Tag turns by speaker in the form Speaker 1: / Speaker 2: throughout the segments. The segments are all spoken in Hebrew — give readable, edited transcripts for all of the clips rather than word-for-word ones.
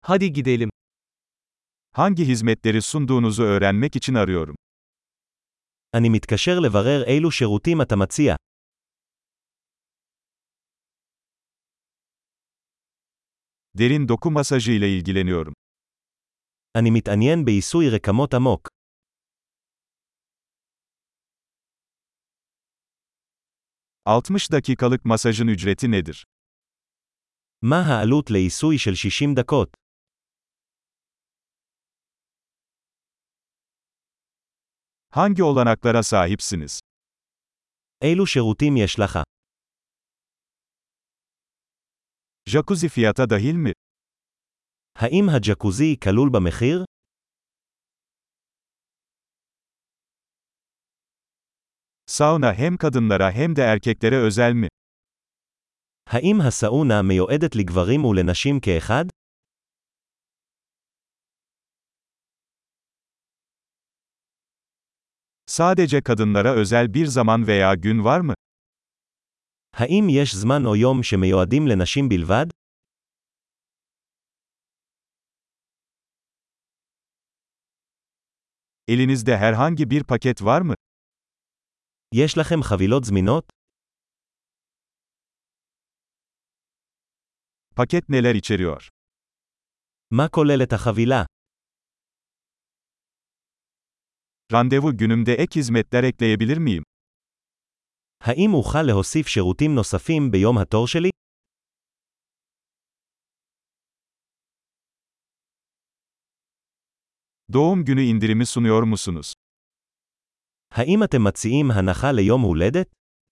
Speaker 1: Hadi gidelim.
Speaker 2: Hangi hizmetleri sunduğunuzu öğrenmek için arıyorum.
Speaker 3: אני מתקשר לברר אילו שירותים אתה מציע.
Speaker 2: Derin doku masajı ile ilgileniyorum.
Speaker 3: אני מתעניין בעיסוי רקמות עמוק.
Speaker 2: 60 dakikalık masajın ücreti nedir?
Speaker 3: מה העלות לעיסוי של 60 דקות?
Speaker 2: Hangi olanaklara sahipsiniz?
Speaker 3: אילו שירותים יש לך?
Speaker 2: Jacuzzi fiyata dahil mi?
Speaker 3: האם הג'קוזי כלול במחיר?
Speaker 2: Sauna hem kadınlara hem de erkeklere özel mi?
Speaker 3: האם הסאונה מיועדת לגברים ולנשים כאחד?
Speaker 2: Sadece kadınlara özel bir zaman veya gün var mı?
Speaker 3: האם יש זמן או יום שמיועדים לנשים בלבד?
Speaker 2: Elinizde herhangi bir paket var mı?
Speaker 3: יש לכם חבילות זמינות?
Speaker 2: Paket neler içeriyor?
Speaker 3: מה כוללת החבילה?
Speaker 2: Randevu günümde ek hizmetler ekleyebilir miyim?
Speaker 3: האם אוכל להוסיף שירותים נוספים ביום התור שלי?
Speaker 2: Doğum günü indirimi sunuyor musunuz?
Speaker 3: האם אתם מציעים הנחה ליום הולדת?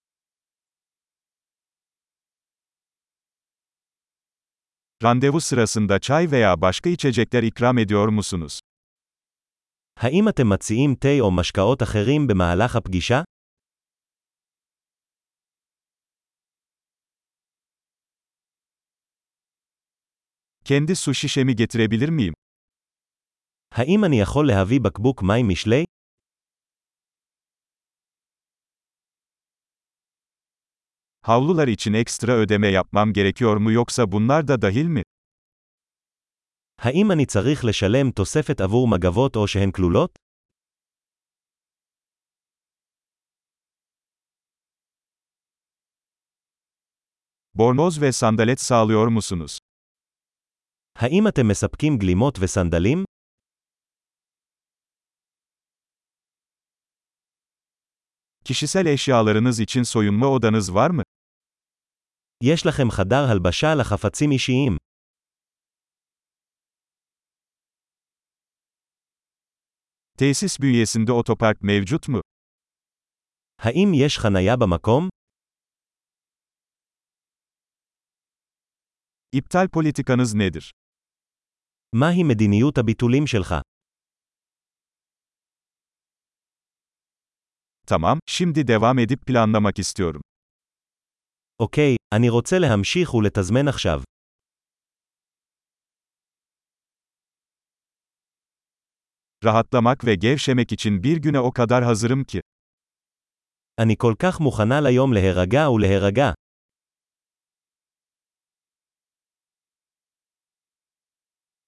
Speaker 2: Randevu sırasında çay veya başka içecekler ikram ediyor musunuz?
Speaker 3: האם אתם מציעים תה או משקאות אחרים במהלך הפגישה?
Speaker 2: Kendi su şişemi getirebilir miyim?
Speaker 3: האם אני יכול להביא בקבוק מים משלי?
Speaker 2: Havlular için ekstra ödeme yapmam gerekiyor mu yoksa bunlar da dahil mi?
Speaker 3: האם אני צריך לשלם תוספת עבור מגבות או שהן כלולות?
Speaker 2: Bornoz ve sandalet sağlıyor musunuz?
Speaker 3: האם אתם מספקים גלימות וסנדלים?
Speaker 2: Kişisel eşyalarınız için soyunma odanız var mı?
Speaker 3: יש לכם חדר הלבשה לחפצים אישיים.
Speaker 2: Tesis bünyesinde otopark mevcut mu?
Speaker 3: האם יש חנייה במקום?
Speaker 2: İptal politikanız nedir?
Speaker 3: מהי מדיניות הביטולים שלך?
Speaker 2: Tamam, şimdi devam edip planlamak istiyorum.
Speaker 3: אוקיי, אני רוצה להמשיך ולתזמן עכשיו.
Speaker 2: Rahatlamak ve gevşemek için bir güne o kadar hazırım ki.
Speaker 3: אני כל כך מוכנה ליום להירגע ולהירגע.